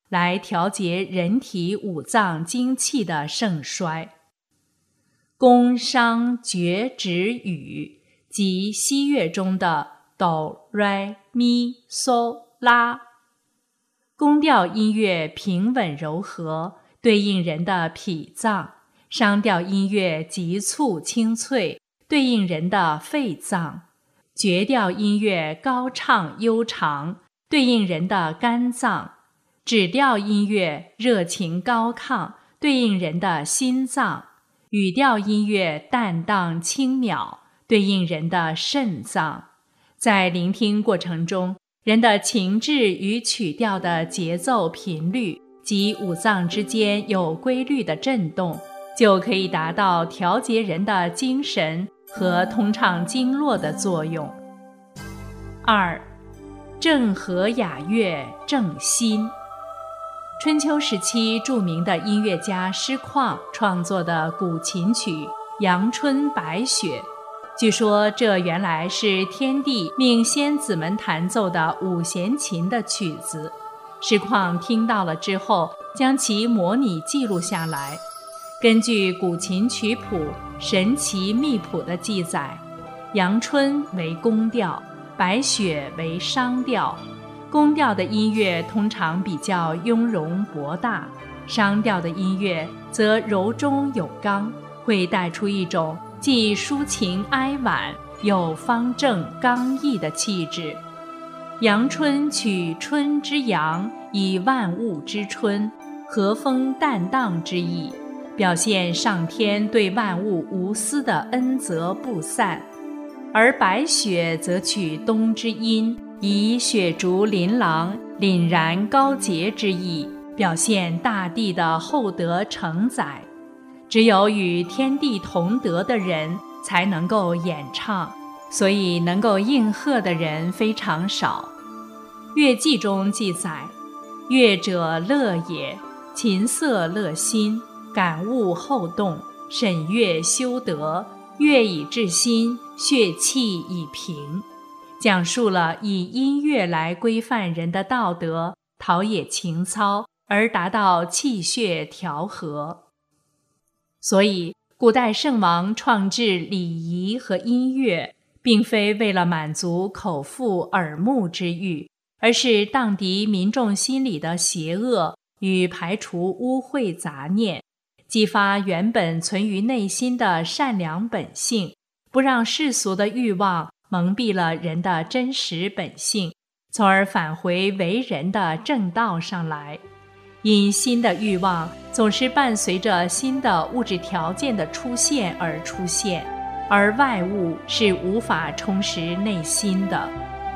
来调节人体五脏精气的盛衰。宫商角徵羽即西乐中的哆、来、咪、嗦、拉。宫调音乐平稳柔和，对应人的脾脏；商调音乐急促清脆，对应人的肺脏；角调音乐高畅悠长，对应人的肝脏；指调音乐热情高亢，对应人的心脏；语调音乐淡荡轻渺，对应人的肾脏。在聆听过程中，人的情志与曲调的节奏频率及五脏之间有规律的振动，就可以达到调节人的精神和通畅经络的作用。二、正和雅乐正心。春秋时期著名的音乐家师旷创作的古琴曲《阳春白雪》，据说这原来是天帝命仙子们弹奏的五弦琴的曲子。师旷听到了之后，将其模拟记录下来。根据古琴曲谱《神奇秘谱》的记载，阳春为宫调，白雪为商调。宫调的音乐通常比较雍容博大，商调的音乐则柔中有刚，会带出一种既抒情哀婉又方正刚毅的气质。阳春取春之阳，以万物之春，和风淡荡之意，表现上天对万物无私的恩泽不散。而白雪则取冬之阴，以雪竹琳琅、凛然高洁之意，表现大地的厚德承载。只有与天地同德的人才能够演唱，所以能够应和的人非常少。乐记中记载，乐者乐也，琴瑟乐心，感悟后动，审乐修德，乐以治心，血气以平。讲述了以音乐来规范人的道德，陶冶情操，而达到气血调和。所以古代圣王创制礼仪和音乐，并非为了满足口腹耳目之欲，而是荡涤民众心里的邪恶与排除污秽杂念，激发原本存于内心的善良本性，不让世俗的欲望蒙蔽了人的真实本性，从而返回为人的正道上来。因新的欲望总是伴随着新的物质条件的出现而出现，而外物是无法充实内心的。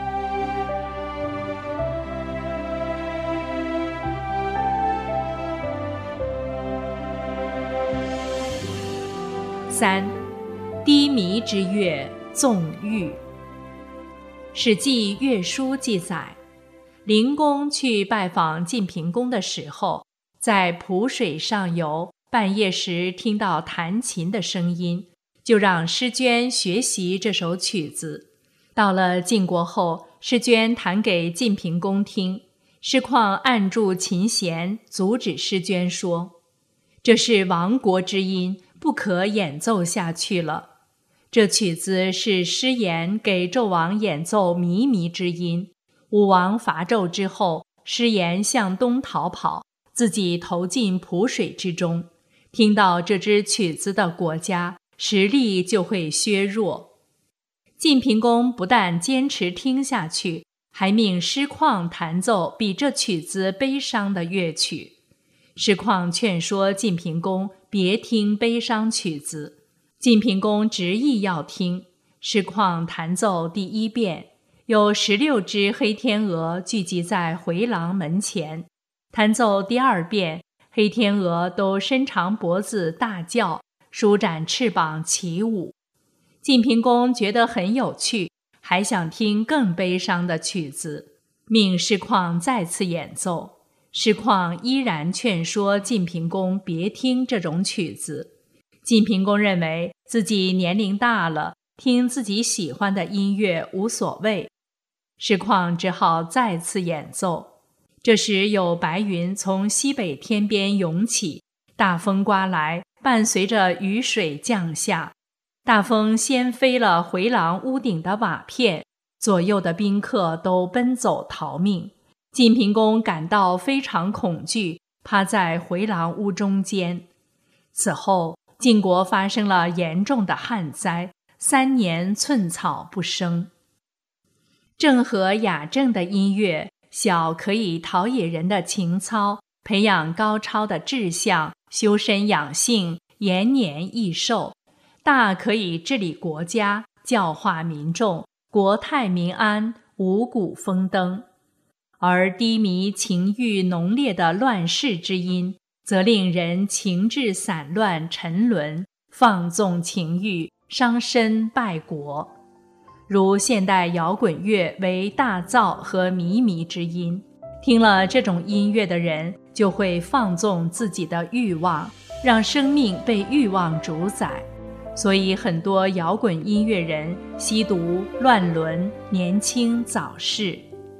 三、低迷之乐纵欲。史记乐书记载，灵公去拜访晋平公的时候，在濮水上游，半夜时听到弹琴的声音，就让师娟学习这首曲子。到了晋国后，师娟弹给晋平公听，师旷按住琴弦，阻止师娟说：“这是亡国之音，不可演奏下去了。”这曲子是师言给纣王演奏靡靡之音。武王伐纣之后，师言向东逃跑，自己投进濮水之中。听到这支曲子的国家，实力就会削弱。晋平公不但坚持听下去，还命师旷弹奏比这曲子悲伤的乐曲。师旷劝说晋平公别听悲伤曲子，晋平公执意要听。师旷弹奏第一遍，有十六只黑天鹅聚集在回廊门前。弹奏第二遍，黑天鹅都伸长脖子大叫，舒展翅膀起舞。晋平公觉得很有趣，还想听更悲伤的曲子，命师旷再次演奏。师旷依然劝说晋平公别听这种曲子。晋平公认为自己年龄大了，听自己喜欢的音乐无所谓。师旷只好再次演奏。 这时有白云从西北天边涌起，大风刮来，伴随着雨水降下。大风掀飞了回廊屋顶的瓦片，左右的宾客都奔走逃命。晋平公感到非常恐惧，趴在回廊屋中间。此后，晋国发生了严重的旱灾，三年寸草不生。郑和雅正的音乐，小可以陶冶人的情操，培养高超的志向，修身养性，延年益寿；大可以治理国家，教化民众，国泰民安，五谷丰登。而低迷情欲浓烈的乱世之音，则令人情志散乱沉沦，放纵情欲，伤身败国。如现代摇滚乐为大噪和靡靡之音，听了这种音乐的人就会放纵自己的欲望，让生命被欲望主宰。所以很多摇滚音乐人吸毒、乱伦、年轻早逝。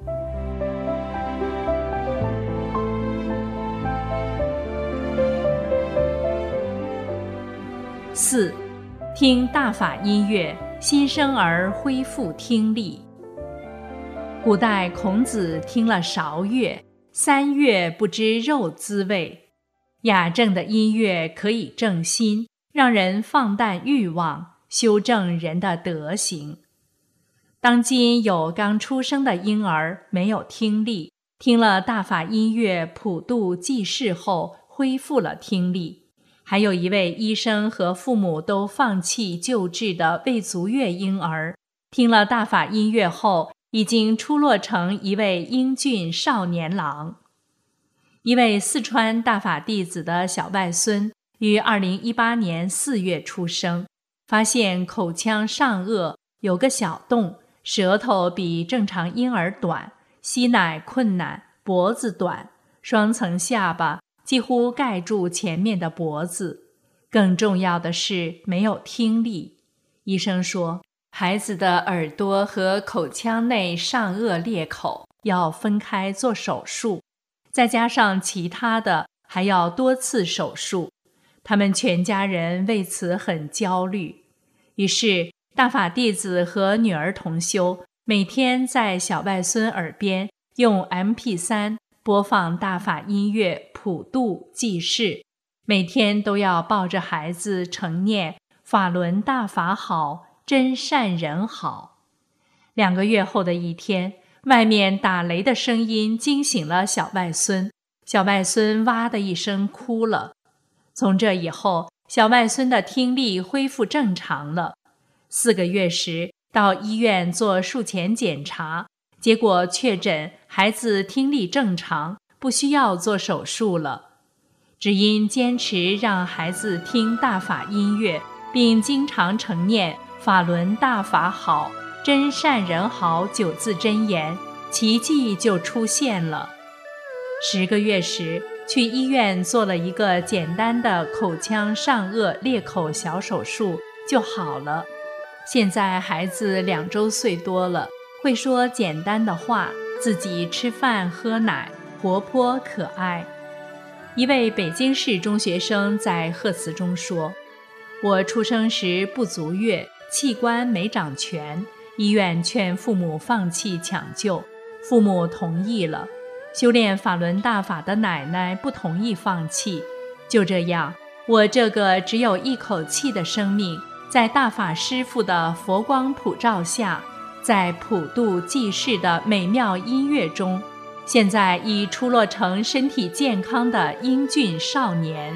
四，听大法音乐，新生儿恢复听力。古代孔子听了韶乐，三月不知肉滋味。雅正的音乐可以正心，让人放淡欲望，修正人的德行。当今有刚出生的婴儿没有听力，听了大法音乐普度济世后恢复了听力。还有一位医生和父母都放弃救治的未足月婴儿，听了大法音乐后，已经出落成一位英俊少年郎。一位四川大法弟子的小外孙于二零一八年四月出生，发现口腔上颚有个小洞，舌头比正常婴儿短，吸奶困难，脖子短，双层下巴几乎盖住前面的脖子，更重要的是没有听力。医生说，孩子的耳朵和口腔内上颚裂口要分开做手术，再加上其他的还要多次手术。他们全家人为此很焦虑。于是大法弟子和女儿同修每天在小外孙耳边用 M P 三 播放大法音乐普度济世，每天都要抱着孩子承念法轮大法好，真善人好。两个月后的一天，外面打雷的声音惊醒了小外孙，小外孙哇的一声哭了。从这以后，小外孙的听力恢复正常了。四个月时到医院做术前检查，结果确诊孩子听力正常，不需要做手术了。只因坚持让孩子听大法音乐，并经常承念法轮大法好，真善人好九字真言，奇迹就出现了。十个月时，去医院做了一个简单的口腔上颚裂口小手术就好了。现在孩子两周岁多了，会说简单的话，自己吃饭喝奶，活泼可爱。一位北京市中学生在贺词中说，我出生时不足月，器官没长全，医院劝父母放弃抢救，父母同意了。修炼法轮大法的奶奶不同意放弃，就这样，我这个只有一口气的生命，在大法师父的佛光普照下，在普度济世的美妙音乐中，现在已出落成身体健康的英俊少年。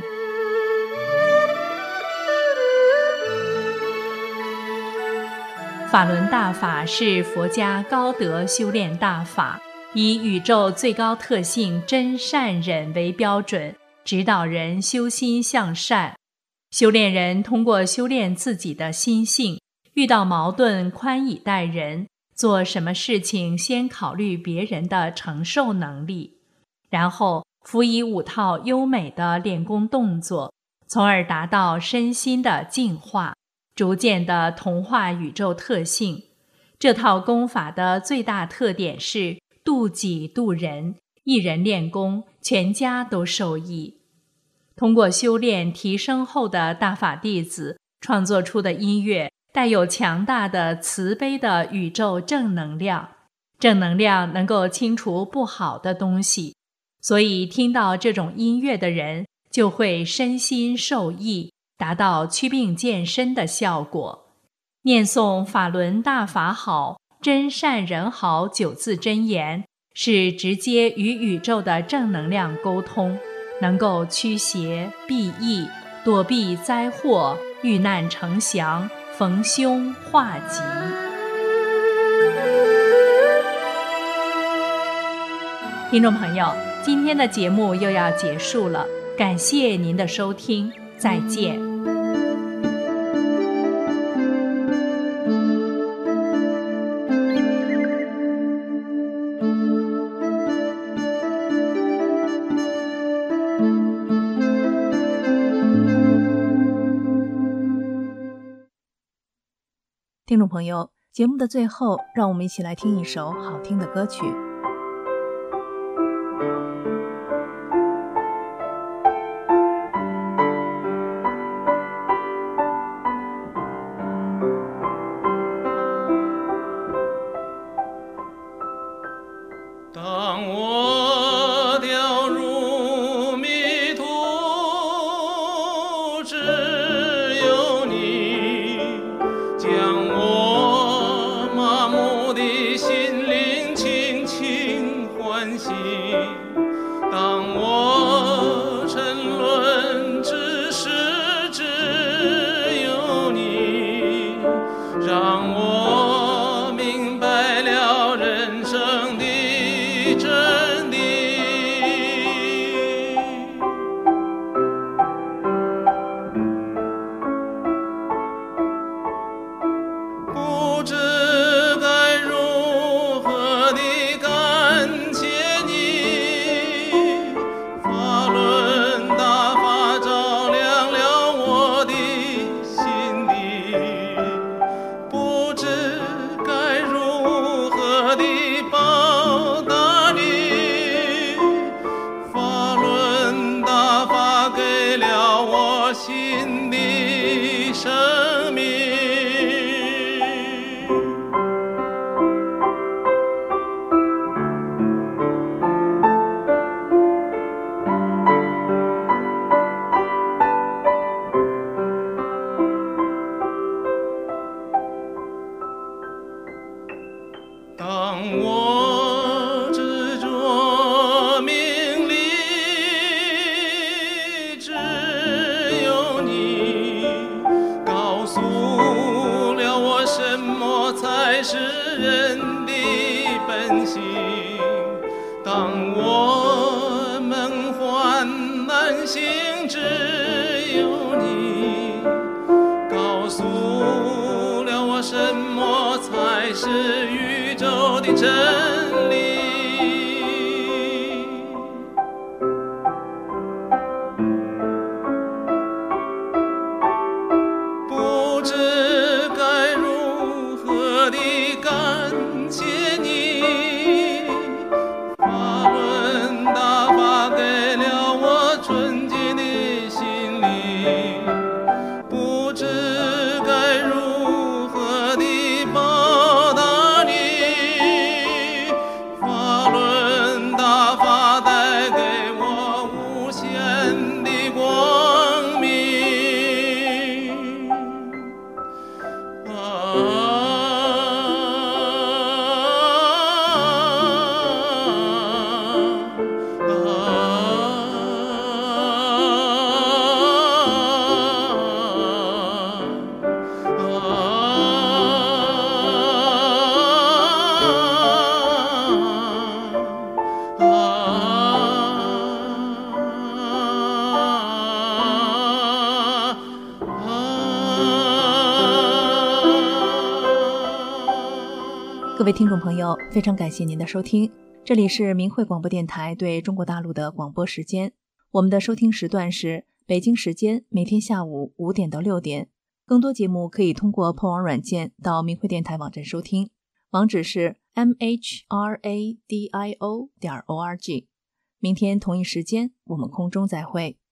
法轮大法是佛家高德修炼大法，以宇宙最高特性真善忍为标准，指导人修心向善。修炼人通过修炼自己的心性，遇到矛盾宽以待人，做什么事情先考虑别人的承受能力，然后辅以五套优美的练功动作，从而达到身心的净化，逐渐地同化宇宙特性。这套功法的最大特点是度己度人， 一人练功，全家都受益。通过修炼提升后的大法弟子创作出的音乐，带有强大的慈悲的宇宙正能量，正能量能够清除不好的东西，所以听到这种音乐的人就会身心受益，达到祛病健身的效果。念诵法轮大法好，真善人好九字真言，是直接与宇宙的正能量沟通，能够驱邪避疫，躲避灾祸，遇难成祥，逢凶化吉。听众朋友，今天的节目又要结束了，感谢您的收听，再见。 听众朋友，节目的最后，让我们一起来听一首好听的歌曲。 当我掉入迷途，只有你将我麻木的心灵轻轻唤醒。当我沉沦之时，只有你让我明白了人生的真理。不知该如何地感谢你，法轮大法照亮了我的心底，不知该如何地报答你，法轮大法给了我新的生命。当我执着名利，只有你告诉了我什么才是人的本性。当我梦幻难醒，只有你告诉了我什么才是宇宙的真理。不知该如何地感谢你，法轮大法给了我纯洁的心灵，不知该如何地报答你，法轮大法带给我无限的光明。 各位听众朋友，非常感谢您的收听，这里是明慧广播电台对中国大陆的广播时间。我们的收听时段是北京时间每天下午五点到六点。更多节目可以通过破网软件到明慧电台网站收听，网址是 m h r a d i o 点 org。 明天同一时间我们空中再会。